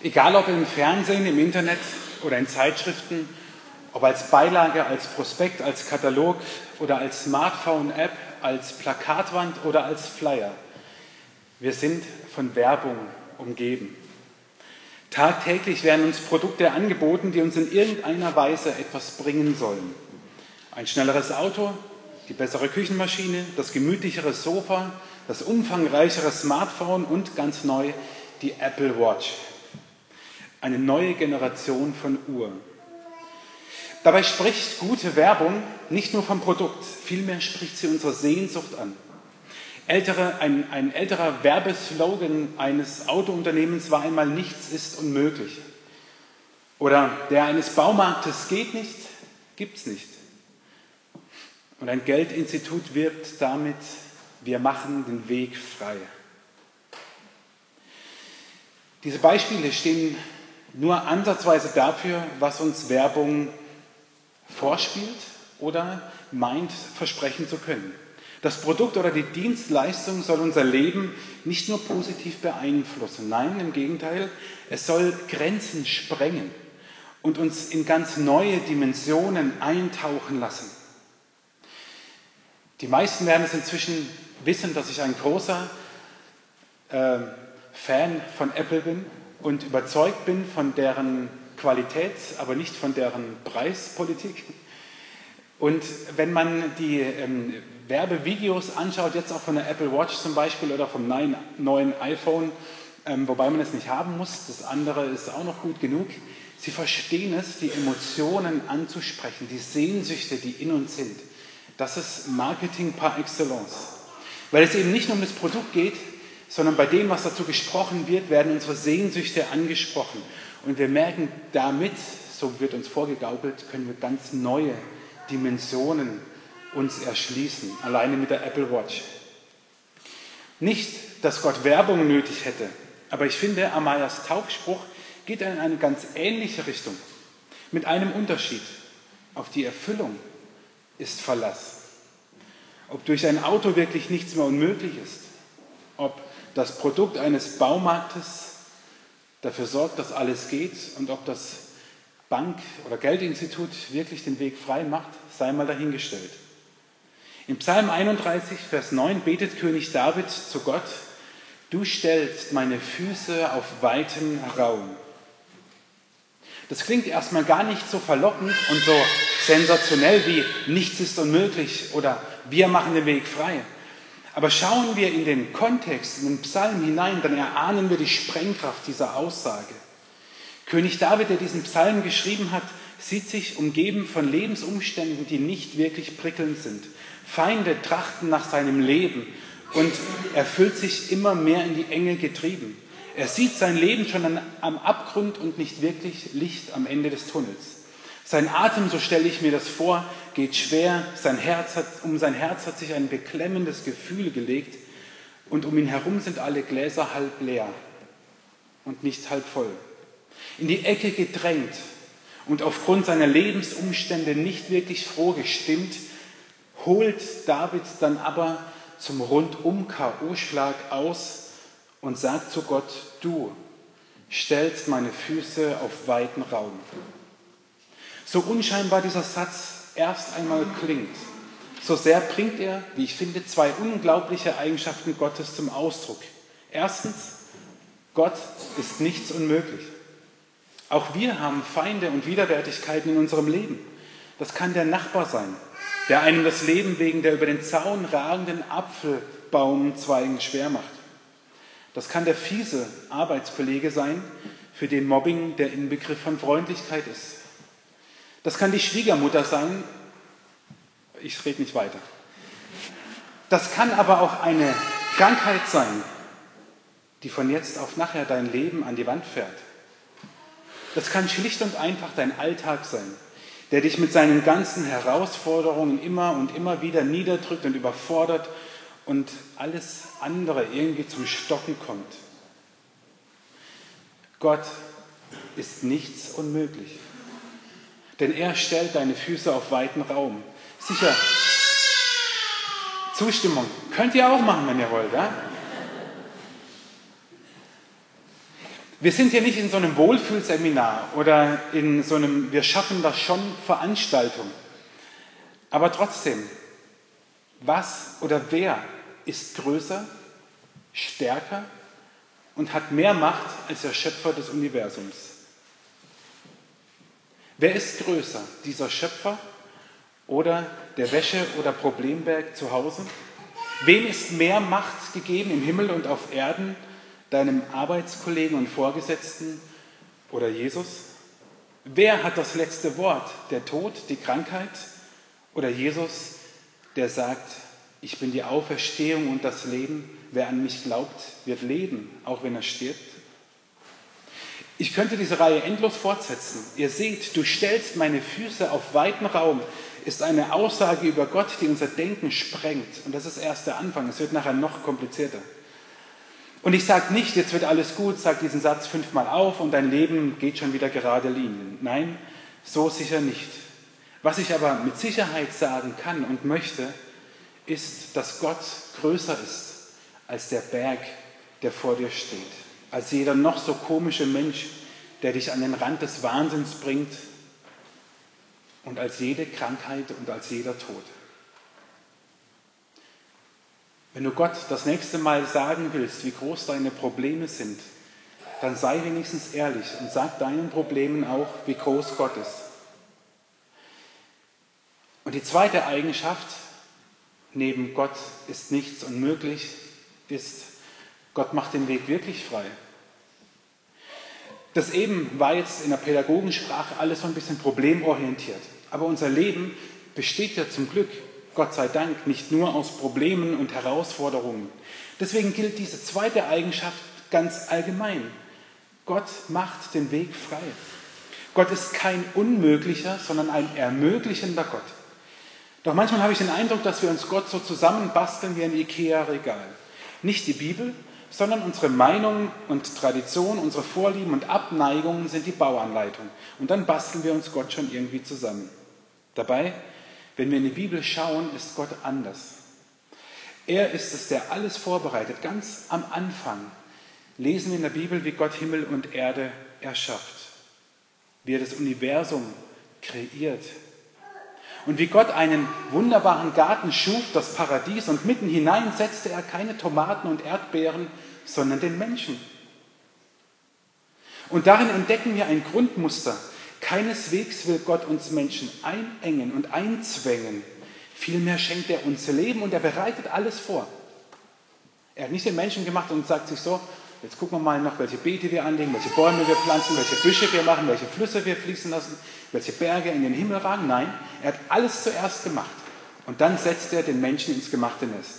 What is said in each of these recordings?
Egal ob im Fernsehen, im Internet oder in Zeitschriften, ob als Beilage, als Prospekt, als Katalog oder als Smartphone-App, als Plakatwand oder als Flyer. Wir sind von Werbung umgeben. Tagtäglich werden uns Produkte angeboten, die uns in irgendeiner Weise etwas bringen sollen. Ein schnelleres Auto, die bessere Küchenmaschine, das gemütlichere Sofa, das umfangreichere Smartphone und ganz neu die Apple Watch. Eine neue Generation von Uhr. Dabei spricht gute Werbung nicht nur vom Produkt, vielmehr spricht sie unsere Sehnsucht an. Ein älterer Werbeslogan eines Autounternehmens war einmal: Nichts ist unmöglich. Oder der eines Baumarktes: geht nicht, gibt's nicht. Und ein Geldinstitut wirbt damit: wir machen den Weg frei. Diese Beispiele stehen nur ansatzweise dafür, was uns Werbung vorspielt oder meint, versprechen zu können. Das Produkt oder die Dienstleistung soll unser Leben nicht nur positiv beeinflussen, nein, im Gegenteil, es soll Grenzen sprengen und uns in ganz neue Dimensionen eintauchen lassen. Die meisten werden es inzwischen wissen, dass ich ein großer Fan von Apple bin und überzeugt bin von deren Qualität, aber nicht von deren Preispolitik. Und wenn man die Werbevideos anschaut, jetzt auch von der Apple Watch zum Beispiel oder vom neuen iPhone, wobei man es nicht haben muss, das andere ist auch noch gut genug, sie verstehen es, die Emotionen anzusprechen, die Sehnsüchte, die in uns sind. Das ist Marketing par excellence. Weil es eben nicht nur um das Produkt geht, sondern bei dem, was dazu gesprochen wird, werden unsere Sehnsüchte angesprochen. Und wir merken damit, so wird uns vorgegaukelt, können wir ganz neue Dimensionen uns erschließen, alleine mit der Apple Watch. Nicht, dass Gott Werbung nötig hätte, aber ich finde, Amayas Taufspruch geht in eine ganz ähnliche Richtung, mit einem Unterschied: auf die Erfüllung ist Verlass. Ob durch ein Auto wirklich nichts mehr unmöglich ist, ob das Produkt eines Baumarktes dafür sorgt, dass alles geht, und ob das Bank- oder Geldinstitut wirklich den Weg frei macht, sei mal dahingestellt. Im Psalm 31, Vers 9 betet König David zu Gott: Du stellst meine Füße auf weitem Raum. Das klingt erstmal gar nicht so verlockend und so sensationell wie nichts ist unmöglich oder wir machen den Weg frei. Aber schauen wir in den Kontext, in den Psalm hinein, dann erahnen wir die Sprengkraft dieser Aussage. König David, der diesen Psalm geschrieben hat, sieht sich umgeben von Lebensumständen, die nicht wirklich prickelnd sind. Feinde trachten nach seinem Leben und er fühlt sich immer mehr in die Enge getrieben. Er sieht sein Leben schon am Abgrund und nicht wirklich Licht am Ende des Tunnels. Sein Atem, so stelle ich mir das vor, geht schwer. Um sein Herz hat sich ein beklemmendes Gefühl gelegt und um ihn herum sind alle Gläser halb leer und nicht halb voll. In die Ecke gedrängt und aufgrund seiner Lebensumstände nicht wirklich froh gestimmt, holt David dann aber zum Rundum-K.O.-Schlag aus und sagt zu Gott: Du stellst meine Füße auf weiten Raum. So unscheinbar dieser Satz erst einmal klingt, so sehr bringt er, wie ich finde, zwei unglaubliche Eigenschaften Gottes zum Ausdruck. Erstens, Gott ist nichts unmöglich. Auch wir haben Feinde und Widerwärtigkeiten in unserem Leben. Das kann der Nachbar sein, der einem das Leben wegen der über den Zaun ragenden Apfelbaumzweigen schwer macht. Das kann der fiese Arbeitskollege sein, für den Mobbing der Inbegriff von Freundlichkeit ist. Das kann die Schwiegermutter sein, ich rede nicht weiter. Das kann aber auch eine Krankheit sein, die von jetzt auf nachher dein Leben an die Wand fährt. Das kann schlicht und einfach dein Alltag sein, der dich mit seinen ganzen Herausforderungen immer und immer wieder niederdrückt und überfordert und alles andere irgendwie zum Stocken kommt. Gott ist nichts unmöglich, denn er stellt deine Füße auf weiten Raum. Sicher, Zustimmung könnt ihr auch machen, wenn ihr wollt. Ja? Wir sind hier nicht in so einem Wohlfühlseminar oder in so einem Wir schaffen das schon Veranstaltung. Aber trotzdem, was oder wer ist größer, stärker und hat mehr Macht als der Schöpfer des Universums? Wer ist größer, dieser Schöpfer oder der Wäsche- oder Problemberg zu Hause? Wem ist mehr Macht gegeben im Himmel und auf Erden? Deinem Arbeitskollegen und Vorgesetzten oder Jesus? Wer hat das letzte Wort? Der Tod, die Krankheit oder Jesus, der sagt, ich bin die Auferstehung und das Leben. Wer an mich glaubt, wird leben, auch wenn er stirbt. Ich könnte diese Reihe endlos fortsetzen. Ihr seht, du stellst meine Füße auf weiten Raum, ist eine Aussage über Gott, die unser Denken sprengt. Und das ist erst der Anfang. Es wird nachher noch komplizierter. Und ich sage nicht, jetzt wird alles gut, sag diesen Satz 5-mal auf und dein Leben geht schon wieder gerade Linien. Nein, so sicher nicht. Was ich aber mit Sicherheit sagen kann und möchte, ist, dass Gott größer ist als der Berg, der vor dir steht. Als jeder noch so komische Mensch, der dich an den Rand des Wahnsinns bringt und als jede Krankheit und als jeder Tod. Wenn du Gott das nächste Mal sagen willst, wie groß deine Probleme sind, dann sei wenigstens ehrlich und sag deinen Problemen auch, wie groß Gott ist. Und die zweite Eigenschaft, neben Gott ist nichts unmöglich, ist, Gott macht den Weg wirklich frei. Das eben war jetzt in der Pädagogensprache alles so ein bisschen problemorientiert. Aber unser Leben besteht ja zum Glück, Gott sei Dank, nicht nur aus Problemen und Herausforderungen. Deswegen gilt diese zweite Eigenschaft ganz allgemein. Gott macht den Weg frei. Gott ist kein unmöglicher, sondern ein ermöglichender Gott. Doch manchmal habe ich den Eindruck, dass wir uns Gott so zusammenbasteln wie ein Ikea-Regal. Nicht die Bibel, sondern unsere Meinungen und Traditionen, unsere Vorlieben und Abneigungen sind die Bauanleitung. Und dann basteln wir uns Gott schon irgendwie zusammen. Dabei, wenn wir in die Bibel schauen, ist Gott anders. Er ist es, der alles vorbereitet. Ganz am Anfang lesen wir in der Bibel, wie Gott Himmel und Erde erschafft. Wie er das Universum kreiert. Und wie Gott einen wunderbaren Garten schuf, das Paradies, und mitten hinein setzte er keine Tomaten und Erdbeeren, sondern den Menschen. Und darin entdecken wir ein Grundmuster. Keineswegs will Gott uns Menschen einengen und einzwängen. Vielmehr schenkt er uns Leben und er bereitet alles vor. Er hat nicht den Menschen gemacht und sagt sich so, jetzt gucken wir mal noch, welche Beete wir anlegen, welche Bäume wir pflanzen, welche Büsche wir machen, welche Flüsse wir fließen lassen, welche Berge in den Himmel ragen. Nein, er hat alles zuerst gemacht. Und dann setzt er den Menschen ins gemachte Nest.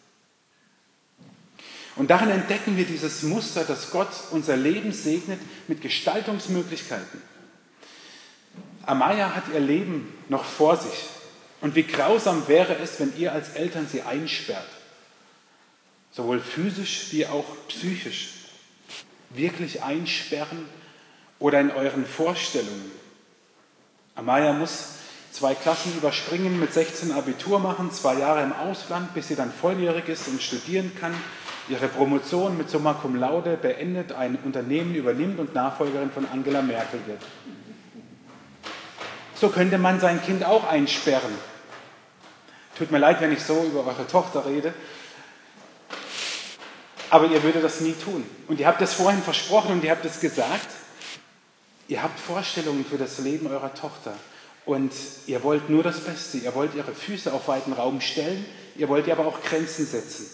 Und darin entdecken wir dieses Muster, dass Gott unser Leben segnet mit Gestaltungsmöglichkeiten. Amaya hat ihr Leben noch vor sich. Und wie grausam wäre es, wenn ihr als Eltern sie einsperrt. Sowohl physisch wie auch psychisch. Wirklich einsperren oder in euren Vorstellungen. Amaya muss 2 Klassen überspringen, mit 16 Abitur machen, 2 Jahre im Ausland, bis sie dann volljährig ist und studieren kann, ihre Promotion mit Summa Cum Laude beendet, ein Unternehmen übernimmt und Nachfolgerin von Angela Merkel wird. So könnte man sein Kind auch einsperren. Tut mir leid, wenn ich so über eure Tochter rede, aber ihr würdet das nie tun. Und ihr habt es vorhin versprochen und ihr habt es gesagt, ihr habt Vorstellungen für das Leben eurer Tochter und ihr wollt nur das Beste. Ihr wollt ihre Füße auf weiten Raum stellen, ihr wollt ihr aber auch Grenzen setzen.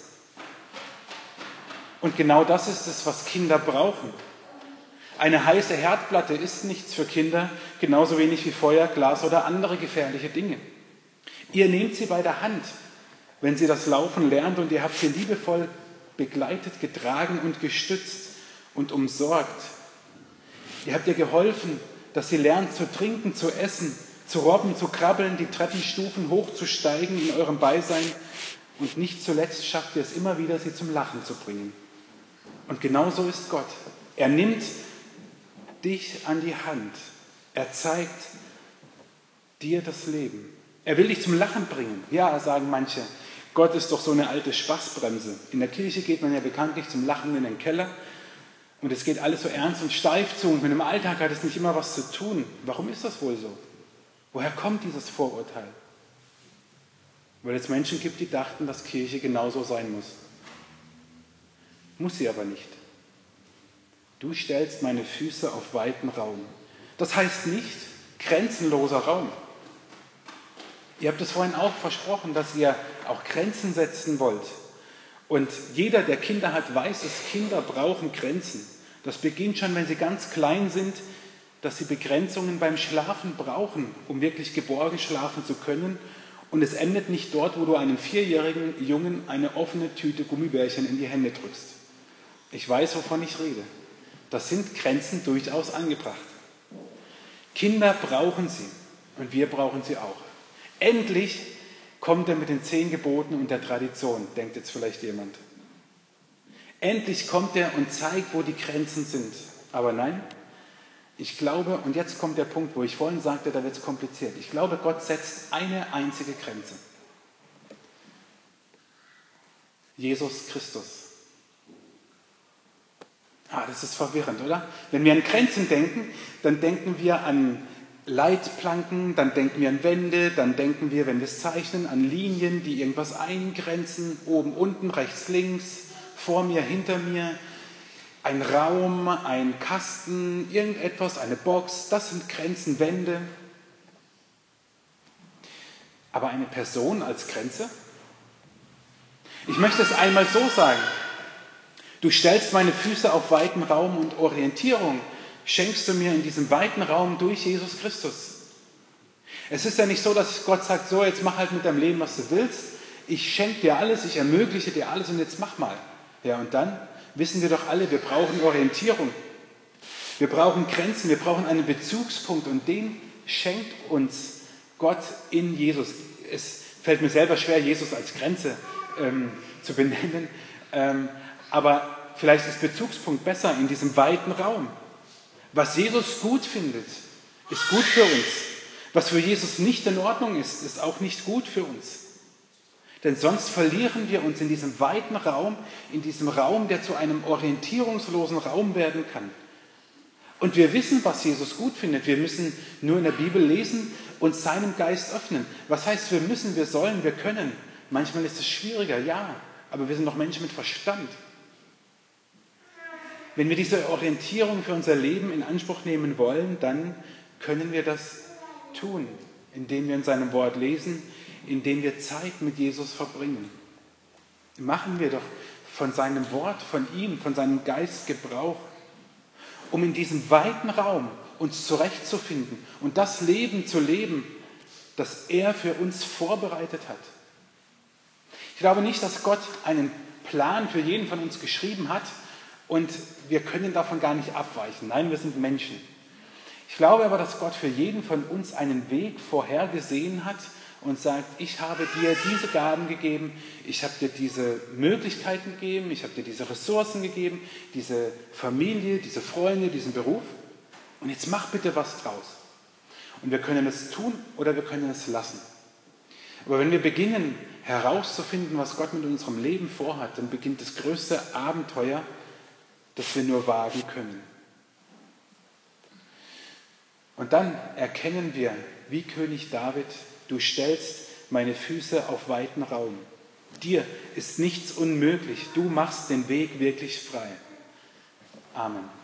Und genau das ist es, was Kinder brauchen. Eine heiße Herdplatte ist nichts für Kinder, genauso wenig wie Feuer, Glas oder andere gefährliche Dinge. Ihr nehmt sie bei der Hand, wenn sie das Laufen lernt, und ihr habt sie liebevoll begleitet, getragen und gestützt und umsorgt. Ihr habt ihr geholfen, dass sie lernt zu trinken, zu essen, zu robben, zu krabbeln, die Treppenstufen hochzusteigen in eurem Beisein, und nicht zuletzt schafft ihr es immer wieder, sie zum Lachen zu bringen. Und genau so ist Gott. Er nimmt dich an die Hand. Er zeigt dir das Leben. Er will dich zum Lachen bringen. Ja, sagen manche, Gott ist doch so eine alte Spaßbremse. In der Kirche geht man ja bekanntlich zum Lachen in den Keller. Und es geht alles so ernst und steif zu und mit dem Alltag hat es nicht immer was zu tun. Warum ist das wohl so? Woher kommt dieses Vorurteil? Weil es Menschen gibt, die dachten, dass Kirche genauso sein muss. Muss sie aber nicht. Du stellst meine Füße auf weiten Raum. Das heißt nicht grenzenloser Raum. Ihr habt es vorhin auch versprochen, dass ihr auch Grenzen setzen wollt. Und jeder, der Kinder hat, weiß es, Kinder brauchen Grenzen. Das beginnt schon, wenn sie ganz klein sind, dass sie Begrenzungen beim Schlafen brauchen, um wirklich geborgen schlafen zu können. Und es endet nicht dort, wo du einem 4-jährigen Jungen eine offene Tüte Gummibärchen in die Hände drückst. Ich weiß, wovon ich rede. Das sind Grenzen durchaus angebracht. Kinder brauchen sie und wir brauchen sie auch. Endlich kommt er mit den 10 Geboten und der Tradition, denkt jetzt vielleicht jemand. Endlich kommt er und zeigt, wo die Grenzen sind. Aber nein, ich glaube, und jetzt kommt der Punkt, wo ich vorhin sagte, da wird es kompliziert. Ich glaube, Gott setzt eine einzige Grenze. Jesus Christus. Das ist verwirrend, oder? Wenn wir an Grenzen denken, dann denken wir an Leitplanken, dann denken wir an Wände, dann denken wir, wenn wir es zeichnen, an Linien, die irgendwas eingrenzen, oben, unten, rechts, links, vor mir, hinter mir, ein Raum, ein Kasten, irgendetwas, eine Box, das sind Grenzen, Wände. Aber eine Person als Grenze? Ich möchte es einmal so sagen. Du stellst meine Füße auf weiten Raum und Orientierung schenkst du mir in diesem weiten Raum durch Jesus Christus. Es ist ja nicht so, dass Gott sagt, so jetzt mach halt mit deinem Leben, was du willst. Ich schenke dir alles, ich ermögliche dir alles und jetzt mach mal. Ja, und dann wissen wir doch alle, wir brauchen Orientierung. Wir brauchen Grenzen, wir brauchen einen Bezugspunkt und den schenkt uns Gott in Jesus. Es fällt mir selber schwer, Jesus als Grenze zu benennen. Aber vielleicht ist Bezugspunkt besser in diesem weiten Raum. Was Jesus gut findet, ist gut für uns. Was für Jesus nicht in Ordnung ist, ist auch nicht gut für uns. Denn sonst verlieren wir uns in diesem weiten Raum, in diesem Raum, der zu einem orientierungslosen Raum werden kann. Und wir wissen, was Jesus gut findet. Wir müssen nur in der Bibel lesen und seinem Geist öffnen. Was heißt, wir müssen, wir sollen, wir können? Manchmal ist es schwieriger, ja, aber wir sind doch Menschen mit Verstand. Wenn wir diese Orientierung für unser Leben in Anspruch nehmen wollen, dann können wir das tun, indem wir in seinem Wort lesen, indem wir Zeit mit Jesus verbringen. Machen wir doch von seinem Wort, von ihm, von seinem Geist Gebrauch, um in diesem weiten Raum uns zurechtzufinden und das Leben zu leben, das er für uns vorbereitet hat. Ich glaube nicht, dass Gott einen Plan für jeden von uns geschrieben hat, und wir können davon gar nicht abweichen. Nein, wir sind Menschen. Ich glaube aber, dass Gott für jeden von uns einen Weg vorhergesehen hat und sagt, ich habe dir diese Gaben gegeben, ich habe dir diese Möglichkeiten gegeben, ich habe dir diese Ressourcen gegeben, diese Familie, diese Freunde, diesen Beruf. Und jetzt mach bitte was draus. Und wir können es tun oder wir können es lassen. Aber wenn wir beginnen herauszufinden, was Gott mit unserem Leben vorhat, dann beginnt das größte Abenteuer, das wir nur wagen können. Und dann erkennen wir, wie König David, du stellst meine Füße auf weiten Raum. Dir ist nichts unmöglich, du machst den Weg wirklich frei. Amen.